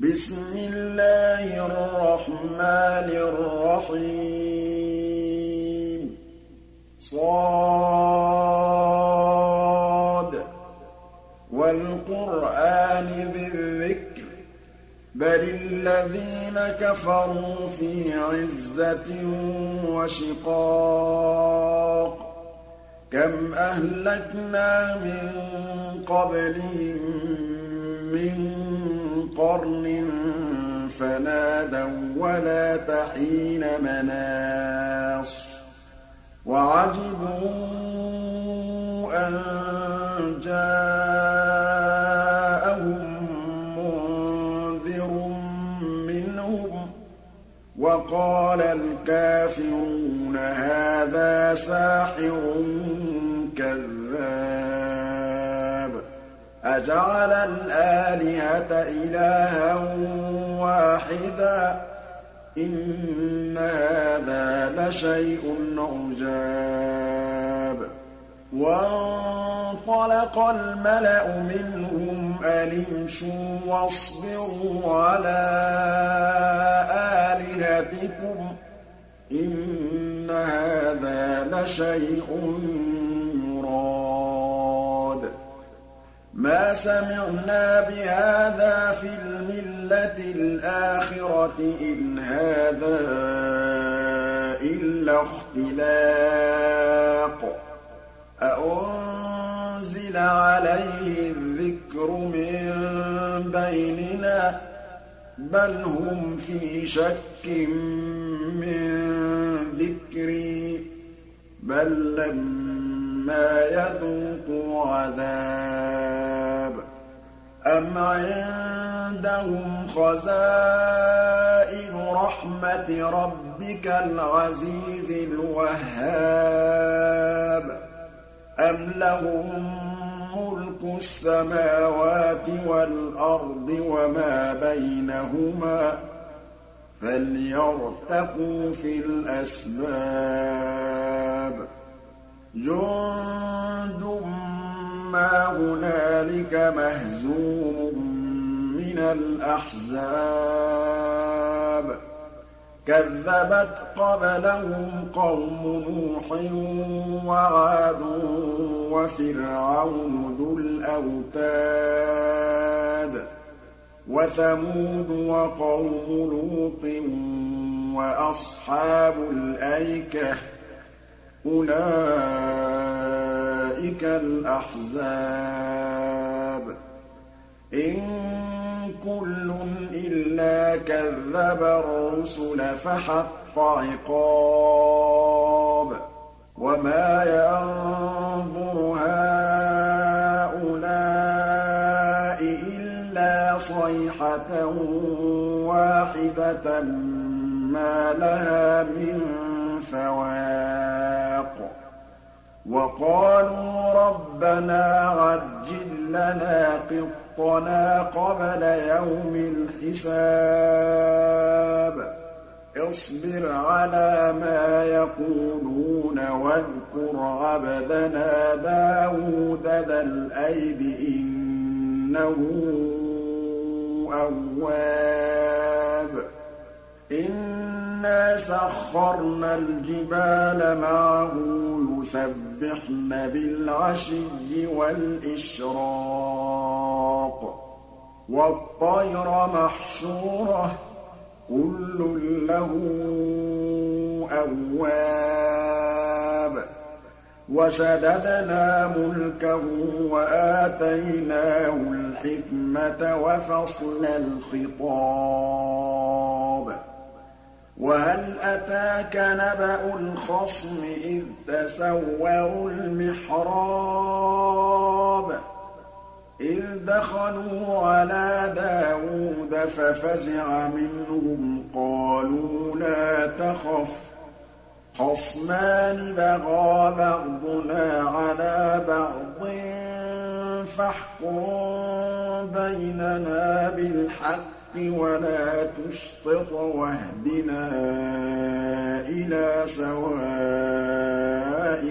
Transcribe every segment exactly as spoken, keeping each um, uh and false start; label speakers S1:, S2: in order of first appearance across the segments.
S1: بسم الله الرحمن الرحيم صاد والقرآن ذي الذكر بل الذين كفروا في عزة وشقاق كم أهلكنا من قبلهم من قرن فنادوا ولا تحين مناص وعجبوا أن جاءهم منذر منهم وقال الكافرون هذا ساحر كذاب أجعل الآلهة إلها واحدا إن هذا لشيء عجاب وانطلق الملأ منهم أن امشوا واصبروا على آلهتكم إن هذا لشيء يراد ما سمعنا بهذا في الملة الآخرة إن هذا إلا اختلاق أأنزل عليه الذكر من بيننا بل هم في شك من ذكري بل لما يذوقوا عذاب أم عندهم خزائن رحمة ربك العزيز الوهاب أم لهم ملك السماوات والأرض وما بينهما فليرتقوا في الأسباب جند ما هنالك مهزوم من الأحزاب كذبت قبلهم قوم نوح وعاد وفرعون ذو الأوتاد وثمود وقوم لوط وأصحاب الأيكة أولئك الأحزاب إن كل إلا كذب الرسل فحق عقاب وما ينظر هؤلاء إلا صيحة واحدة ما لها من فواق وقالوا ربنا عجل لنا قطنا قبل يوم الحساب اصبر على ما يقولون واذكر عبدنا داود ذا الأيد إنه أواب إنا سخرنا الجبال معه يسبحن بالعشي والإشراق والطير محشورة كل له أواب وشددنا ملكه وآتيناه الحكمة وفصل الخطاب وهل أتاك نبأ الخصم إذ تسوروا المحراب إذ دخلوا على داود ففزع منهم قالوا لا تخف خصمان بغى بعضنا على بعض فاحكم بيننا بالحق ولا تشطط واهدنا إلى سواء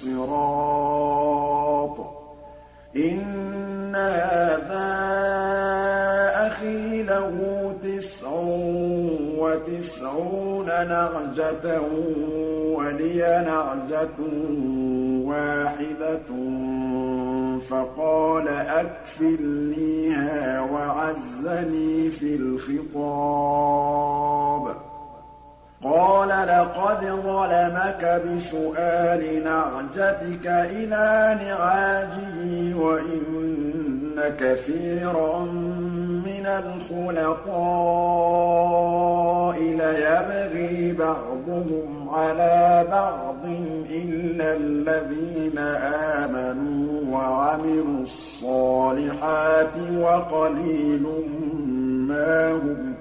S1: الصراط إن هذا أخي له له تسع وتسعون نعجة ولي نعجة واحدة فقال أكفلنيها وعزني في الخطاب قال لقد ظلمك بسؤال نعجتك إلى نعاجه وإن كثيرا من الخلطاء ليبغي بعضهم على بعض إلا الذين آمنوا وعملوا الصالحات وقليل ما هم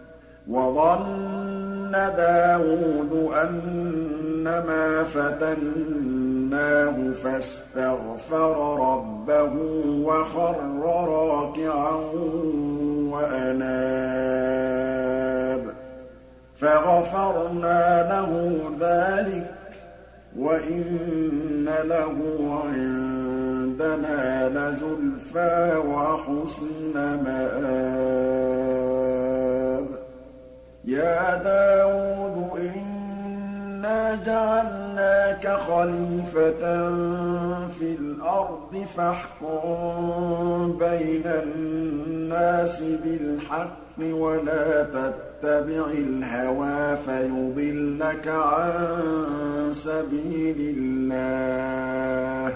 S1: وظن داود أنما فتناه فاستغفر ربه وخر راكعا وأناب فغفرنا له ذلك وإن له عندنا لزلفى وحسن مآب يا داود إنا جعلناك خليفة في الأرض فاحكم بين الناس بالحق ولا تتبع الهوى فيضلك عن سبيل الله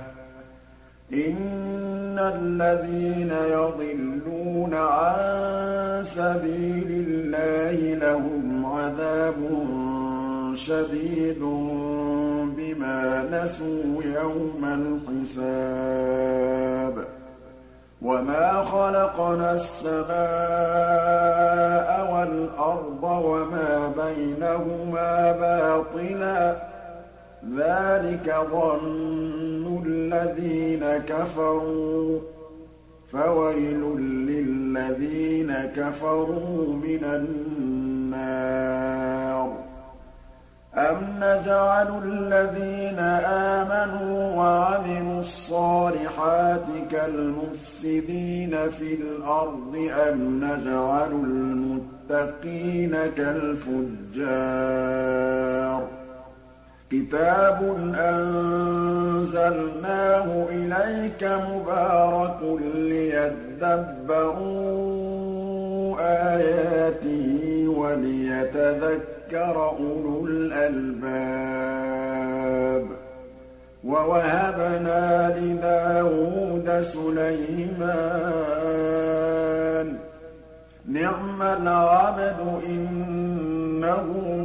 S1: إن الذين يضلون عن سبيل الله لهم عذاب شديد بما نسوا يوم الحساب وما خلقنا السماء والأرض وما بينهما باطلا ذلك ظن الذين كفروا فويل للذين كفروا من النار أم نجعل الذين آمنوا وعملوا الصالحات كالمفسدين في الأرض أم نجعل المتقين كالفجار كتاب أنزلناه إليك مبارك ليدبروا آياته وليتذكر أولو الألباب ووهبنا لداود سليمان نعم العبد إنه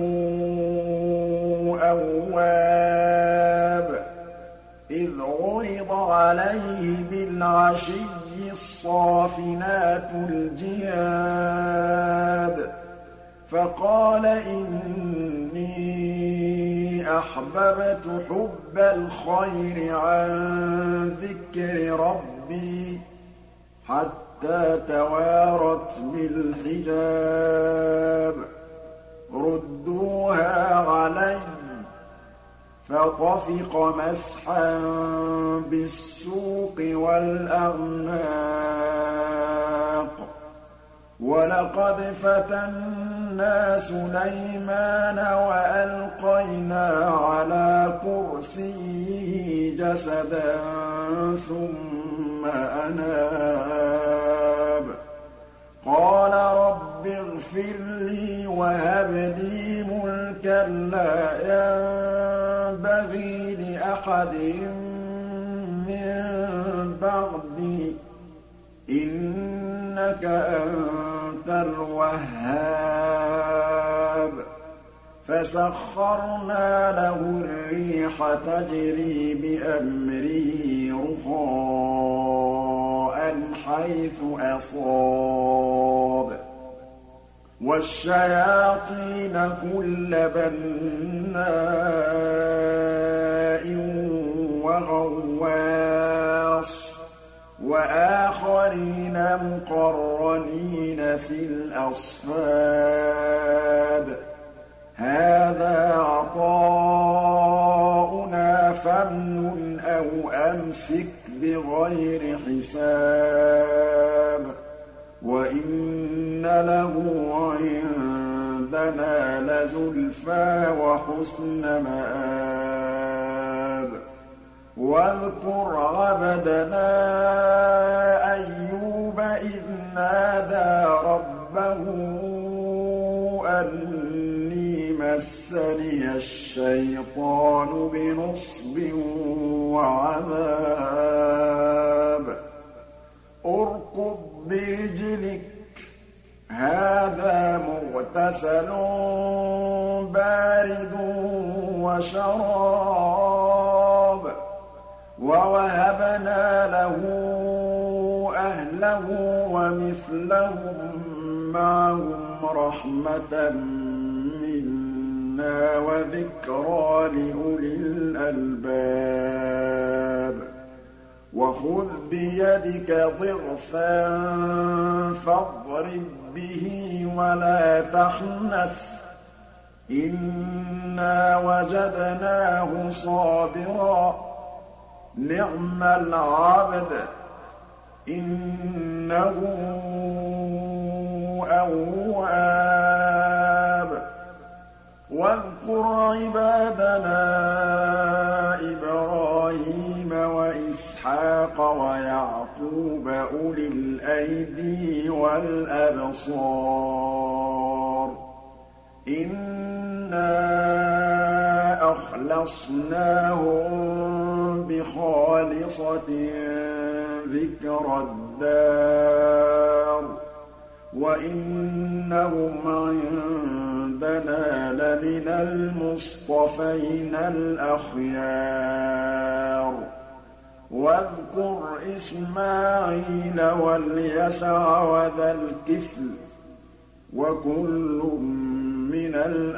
S1: أواب إذ عرض عليه بالعشي الصافنات الجياد فقال إني أحببت حب الخير عن ذكر ربي حتى توارت بالحجاب ردوها علي فطفق مسحا بالسوق والأعناق ولقد فتنا سليمان وألقينا على كرسيه جسدا ثم أناب قال رب اغفر لي وهب لي ملكا لا ينبغي لأحد من بعدي إنك أنت الوهاب فسخرنا له الريح تجري بأمره رخاء حيث أصاب والشياطين كل بناء وغواص وآخرين مقرنين في الأصفاد هذا عطاؤنا فامنن أو أمسك بغير حساب وإن له عندنا لزلفى وحسن مآب واذكر عبدنا أيوب إذ نادى ربه أني مسني الشيطان بنصب وعذاب اركض برجلك هذا مغتسل بارد وشراب ووهبنا له أهله ومثلهم معهم رحمة منا وذكرى لأولي الألباب وخذ بيدك ضغثا فاضرب به ولا تحنث إنا وجدناه صابرا نعم العبد إنه أواب واذكر عبادنا إبراهيم وإسحاق ويعقوب أولي الأيدي والأبصار إنا أخلصناهم بخالصة ذكر الدار وإنهم عندنا لمن المصطفين الأخيار واذكر إسماعيل واليسع وذا الكفل وكل من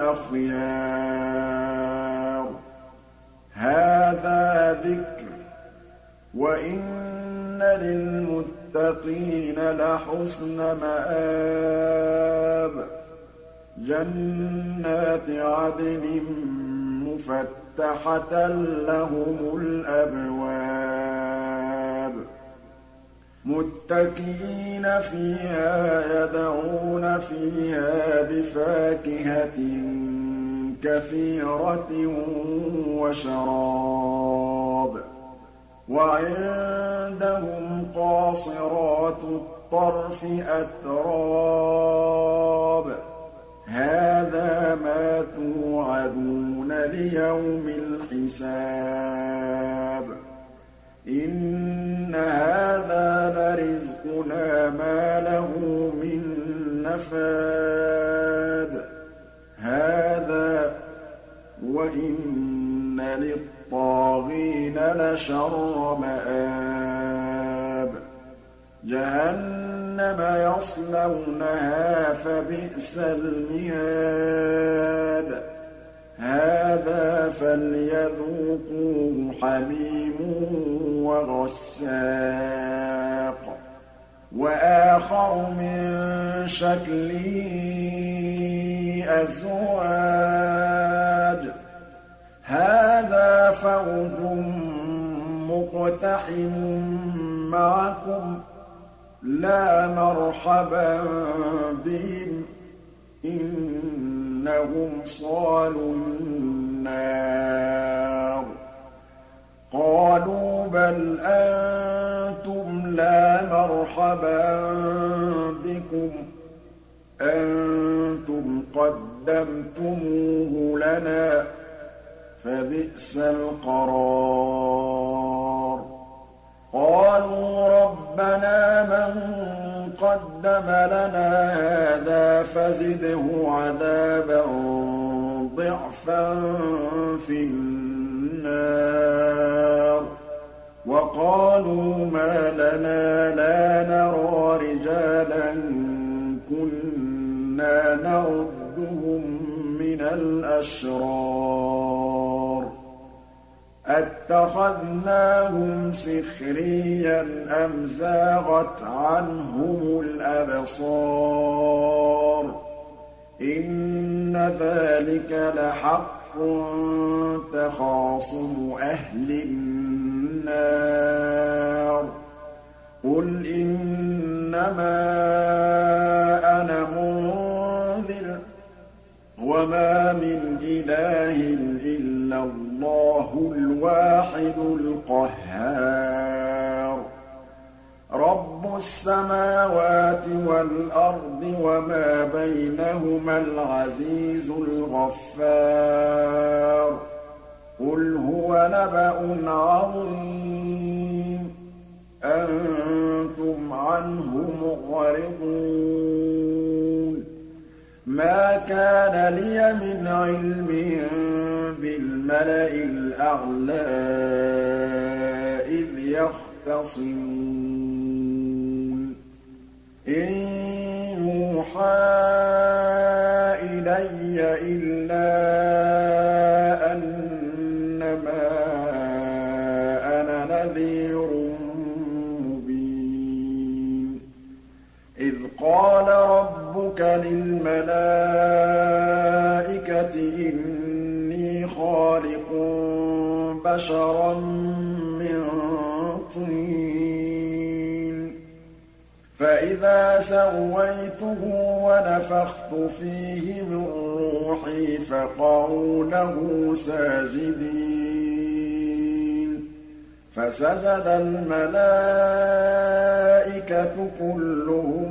S1: الأخيار هذا ذكر وإن للمتقين لحسن مآب جنات عدن مفتحة لهم الأبواب متكئين فيها يدعون فيها بفاكهة كثيرة وشراب وعندهم قاصرات الطرف أتراب هذا ما توعدون ليوم الحساب إن هذا لرزقنا ما له من نفاد هذا وإن للطاغين لشر مآب جهنم يصلونها فبئس المهاد هذا فليذوقوه حميم وغساق وآخر من شكله أزواج هذا فوج مقتحم معكم لا مرحبا بهم إنهم صالوا النار قالوا بل أنتم لا مرحبا بكم أنتم قدمتموه لنا فبئس القرار قالوا ربنا من قدم لنا هذا فزده عذابا ضعفا في النار وقالوا ما لنا لا نرى رجالا كنا نعدهم من الأشرار أتخذناهم سخريا أم زاغت عنهم الأبصار إن ذلك لحق تخاصم أهل النار قل إنما أنا وَمَا مِنْ إِلَٰهٍ إِلَّا اللَّهُ الْوَاحِدُ الْقَهَّارُ رَبُّ السَّمَاوَاتِ وَالْأَرْضِ وَمَا بَيْنَهُمَا الْعَزِيزُ الْغَفَّارُ قُلْ هُوَ نَبَأٌ عَظِيمٌ أَنتُمْ عَنْهُ مُعْرِضُونَ مَا كَانَ لِيَ مِنْ عِلْمٍ بِالْمَلَإِ الْأَعْلَىٰ إِذْ يَخْتَصِمُونَ إِن يُوحَىٰ إِلَيَّ إِلَّا أَنَّمَا أَنَا نَذِيرٌ مُّبِينٌ إِذْ قَالَ رَبُّكَ لِلْمَلَائِكَةِ إِنِّي خَالِقٌ بَشَرًا مِّن طِينٍ فَإِذَا سَوَّيْتُهُ وَنَفَخْتُ فِيهِ مِن رُّوحِي فَقَعُوا لَهُ سَاجِدِينَ فَسَجَدَ الْمَلَائِكَةُ كُلُّهُمْ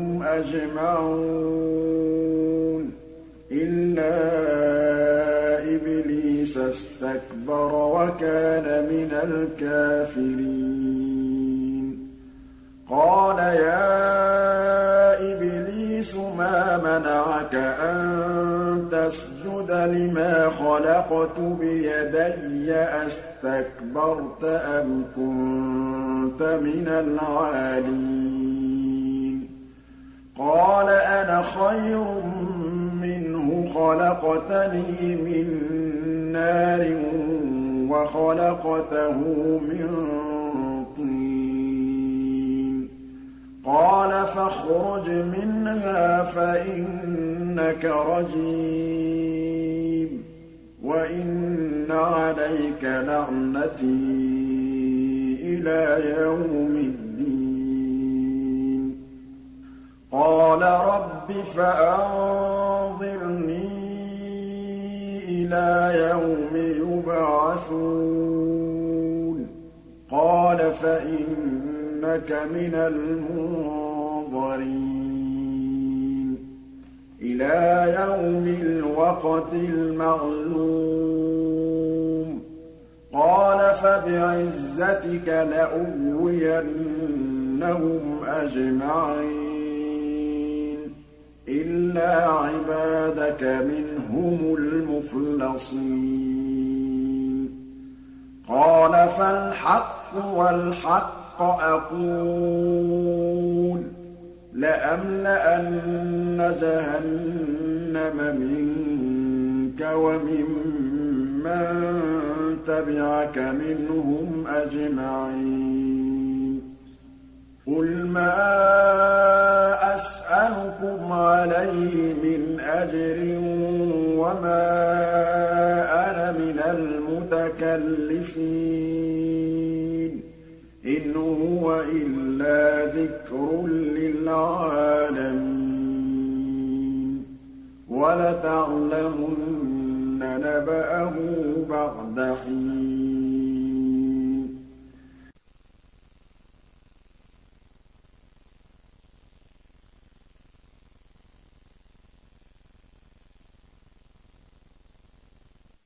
S1: أَجْمَعُونَ إِلَّا إِبْلِيسَ اسْتَكْبَرَ وَكَانَ مِنَ الْكَافِرِينَ قَالَ يَا إِبْلِيسُ مَا مَنَعَكَ أَن تَسْجُدَ لِمَا خَلَقْتُ بِيَدَيَّ أَسْتَكْبَرْتَ أَمْ كُنتَ مِنَ الْعَالِينَ قَالَ أَنَا خَيْرٌ مِّنْهُ خَلَقْتَنِي مِن نَّارٍ وَخَلَقْتَهُ مِن طِينٍ قَالَ فَاخْرُجْ مِنْهَا فَإِنَّكَ رَجِيمٌ وَإِنَّ عَلَيْكَ لَعْنَتِي إِلَىٰ يَوْمِ الدِّينِ قَالَ رَبِّ فَأَنظِرْنِي إِلَىٰ يَوْمِ يُبْعَثُونَ قَالَ فَإِنَّكَ مِنَ الْمُنظَرِينَ إِلَىٰ يَوْمِ الْوَقْتِ الْمَعْلُومِ قَالَ فَبِعِزَّتِكَ لَأُغْوِيَنَّهُمْ أَجْمَعِينَ إِلَّا عِبَادَكَ مِنْهُمُ الْمُخْلَصِينَ قَالَ فَالْحَقُّ وَالْحَقَّ أَقُولُ لَأَمْلَأَنَّ جَهَنَّمَ مِنكَ وَمِمَّن تَبِعَكَ مِنْهُمْ أَجْمَعِينَ قُلْ مَا أَسْأَلُكُمْ عَلَيْهِ مِنْ أَجْرٍ وَمَا أَنَا مِنَ الْمُتَكَلِّفِينَ إِنْ هُوَ إِلَّا ذِكْرٌ لِّلْعَالَمِينَ وَلَتَعْلَمُنَّ نَبَأَهُ بَعْدَ حِينٍ